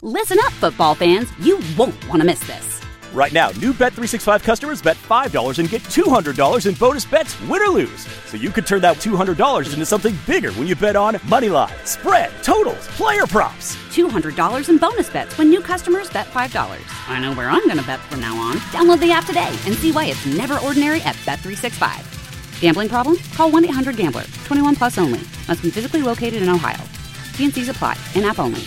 Listen up, football fans. You won't want to miss this. Right now, new Bet365 customers bet $5 and get $200 in bonus bets, win or lose. So you could turn that $200 into something bigger when you bet on money line, spread, totals, player props. $200 in bonus bets when new customers bet $5. I know where I'm going to bet from now on. Download the app today and see why it's never ordinary at Bet365. Gambling problem? Call 1-800-GAMBLER. 21 plus only. Must be physically located in Ohio. T&Cs apply. In-app only.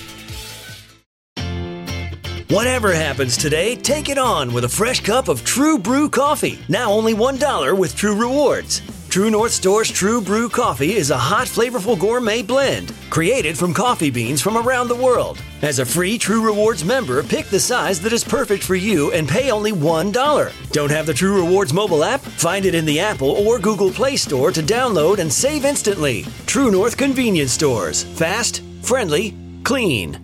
Whatever happens today, take it on with a fresh cup of True Brew coffee. Now only $1 with True Rewards. True North Store's True Brew coffee is a hot, flavorful gourmet blend created from coffee beans from around the world. As a free True Rewards member, pick the size that is perfect for you and pay only $1. Don't have the True Rewards mobile app? Find it in the Apple or Google Play Store to download and save instantly. True North Convenience Stores. Fast, friendly, clean.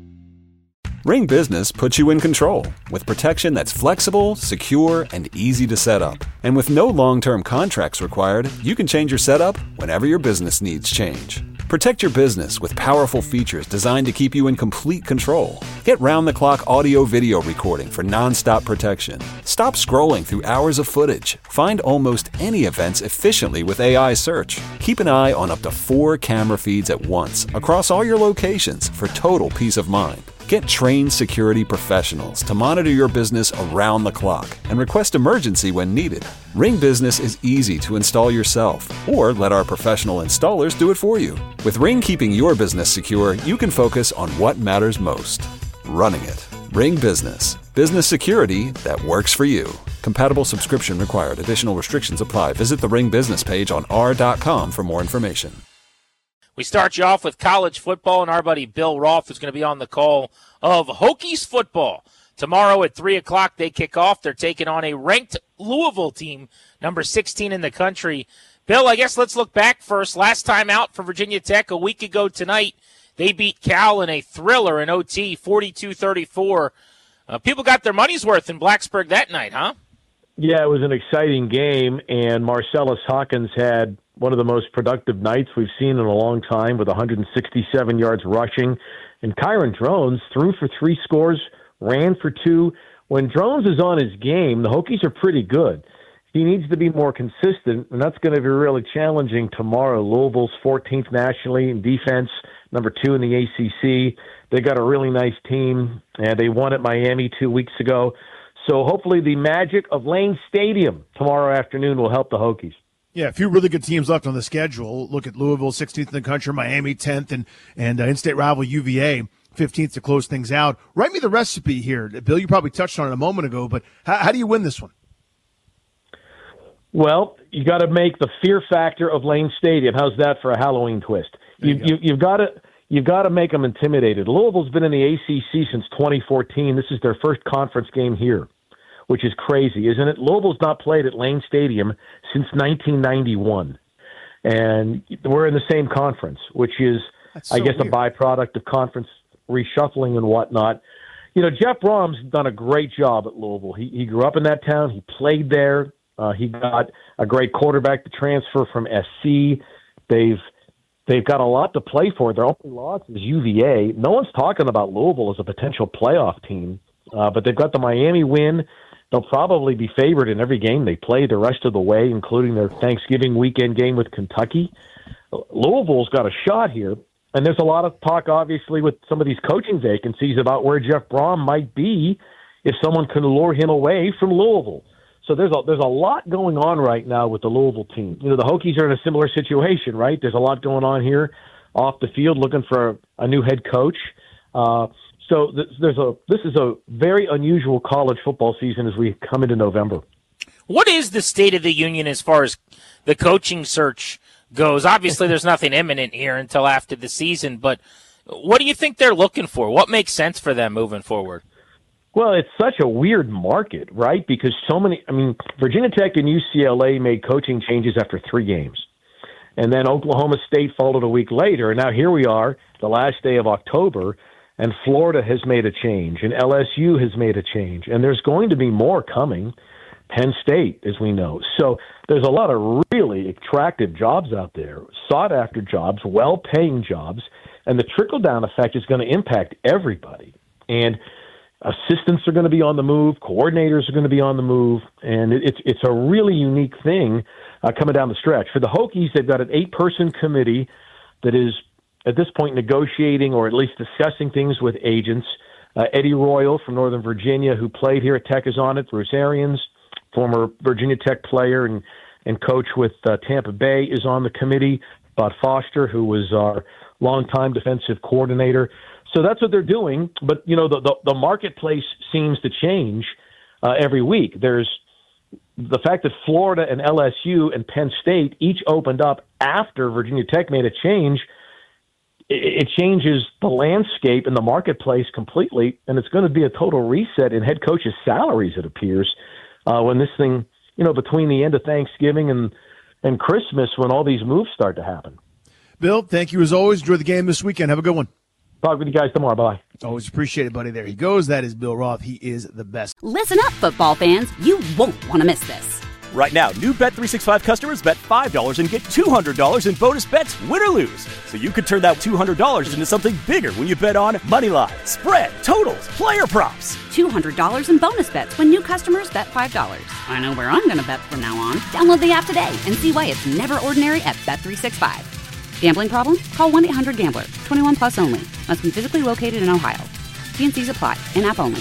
Ring Business puts you in control with protection that's flexible, secure, and easy to set up. And with no long-term contracts required, you can change your setup whenever your business needs change. Protect your business with powerful features designed to keep you in complete control. Get round-the-clock audio-video recording for non-stop protection. Stop scrolling through hours of footage. Find almost any events efficiently with AI search. Keep an eye on up to 4 camera feeds at once across all your locations for total peace of mind. Get trained security professionals to monitor your business around the clock and request emergency when needed. Ring Business is easy to install yourself, or let our professional installers do it for you. With Ring keeping your business secure, you can focus on what matters most: running it. Ring Business. Business security that works for you. Compatible subscription required. Additional restrictions apply. Visit the Ring Business page on r.com for more information. We start you off with college football, and our buddy Bill Rolfe is going to be on the call of Hokies football. Tomorrow at 3 o'clock, they kick off. They're taking on a ranked Louisville team, number 16 in the country. Bill, I guess let's look back first. Last time out for Virginia Tech a week ago tonight, they beat Cal in a thriller in OT, 42-34. People got their money's worth in Blacksburg that night, huh? Yeah, it was an exciting game, and Marcellus Hawkins had one of the most productive nights we've seen in a long time with 167 yards rushing. And Kyron Drones threw for 3 scores, ran for 2. When Drones is on his game, the Hokies are pretty good. He needs to be more consistent, and that's going to be really challenging tomorrow. Louisville's 14th nationally in defense, number 2 in the ACC. They got a really nice team, and they won at Miami 2 weeks ago. So hopefully the magic of Lane Stadium tomorrow afternoon will help the Hokies. Yeah, a few really good teams left on the schedule. Look at Louisville, 16th in the country, Miami, 10th, and in-state rival UVA, 15th to close things out. Write me the recipe here. Bill, you probably touched on it a moment ago, but how do you win this one? Well, you got to make the fear factor of Lane Stadium. How's that for a Halloween twist? You've got to make them intimidated. Louisville's been in the ACC since 2014. This is their first conference game here, which is crazy, isn't it? Louisville's not played at Lane Stadium since 1991. And we're in the same conference, which is, I guess, weird. A byproduct of conference reshuffling and whatnot. You know, Jeff Brom's done a great job at Louisville. He grew up in that town. He played there. He got a great quarterback to transfer from SC. They've got a lot to play for. Their only loss is UVA. No one's talking about Louisville as a potential playoff team, but they've got the Miami win. They'll probably be favored in every game they play the rest of the way, including their Thanksgiving weekend game with Kentucky. Louisville's got a shot here, and there's a lot of talk, obviously, with some of these coaching vacancies about where Jeff Brom might be if someone can lure him away from Louisville. So there's a lot going on right now with the Louisville team. You know, the Hokies are in a similar situation, right? There's a lot going on here off the field, looking for a new head coach. So this is a very unusual college football season as we come into November. What is the state of the union as far as the coaching search goes? Obviously, there's nothing imminent here until after the season, but what do you think they're looking for? What makes sense for them moving forward? Well, it's such a weird market, right? Because Virginia Tech and UCLA made coaching changes after 3 games. And then Oklahoma State followed a week later. And now here we are, the last day of October, and Florida has made a change, and LSU has made a change. And there's going to be more coming, Penn State, as we know. So there's a lot of really attractive jobs out there, sought-after jobs, well-paying jobs, and the trickle-down effect is going to impact everybody. And assistants are going to be on the move. Coordinators are going to be on the move. And it's a really unique thing coming down the stretch. For the Hokies, they've got an 8-person committee that is, at this point, negotiating or at least discussing things with agents. Eddie Royal from Northern Virginia, who played here at Tech, is on it. Bruce Arians, former Virginia Tech player and coach with Tampa Bay, is on the committee. Bob Foster, who was our longtime defensive coordinator. So that's what they're doing. But, you know, the marketplace seems to change every week. There's the fact that Florida and LSU and Penn State each opened up after Virginia Tech made a change. It changes the landscape and the marketplace completely, and it's going to be a total reset in head coaches' salaries, it appears, when this thing, you know, between the end of Thanksgiving and Christmas, when all these moves start to happen. Bill, thank you as always. Enjoy the game this weekend. Have a good one. Talk with you guys tomorrow. Bye. Always appreciate it, buddy. There he goes. That is Bill Roth. He is the best. Listen up, football fans. You won't want to miss this. Right now, new Bet365 customers bet $5 and get $200 in bonus bets, win or lose. So you could turn that $200 into something bigger when you bet on money line, spread, totals, player props. $200 in bonus bets when new customers bet $5. I know where I'm going to bet from now on. Download the app today and see why it's never ordinary at Bet365. Gambling problem? Call 1-800-GAMBLER. 21 plus only. Must be physically located in Ohio. T&Cs apply. In-app only.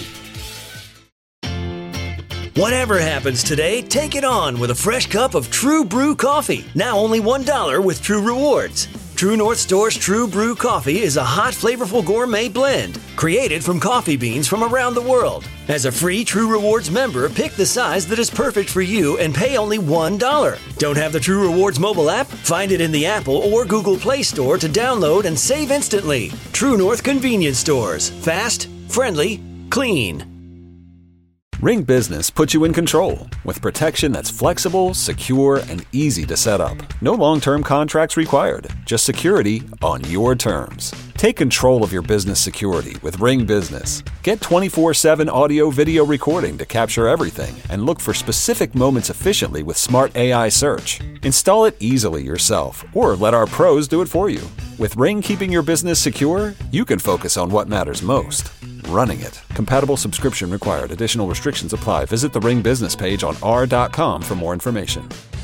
Whatever happens today, take it on with a fresh cup of True Brew coffee. Now only $1 with True Rewards. True North Store's True Brew coffee is a hot, flavorful gourmet blend created from coffee beans from around the world. As a free True Rewards member, pick the size that is perfect for you and pay only $1. Don't have the True Rewards mobile app? Find it in the Apple or Google Play Store to download and save instantly. True North Convenience Stores. Fast, friendly, clean. Ring Business puts you in control with protection that's flexible, secure, and easy to set up. No long-term contracts required, just security on your terms. Take control of your business security with Ring Business. Get 24/7 audio-video recording to capture everything and look for specific moments efficiently with smart AI search. Install it easily yourself or let our pros do it for you. With Ring keeping your business secure, you can focus on what matters most. Running it. Compatible subscription required. Additional restrictions apply. Visit the Ring Business page on r.com for more information.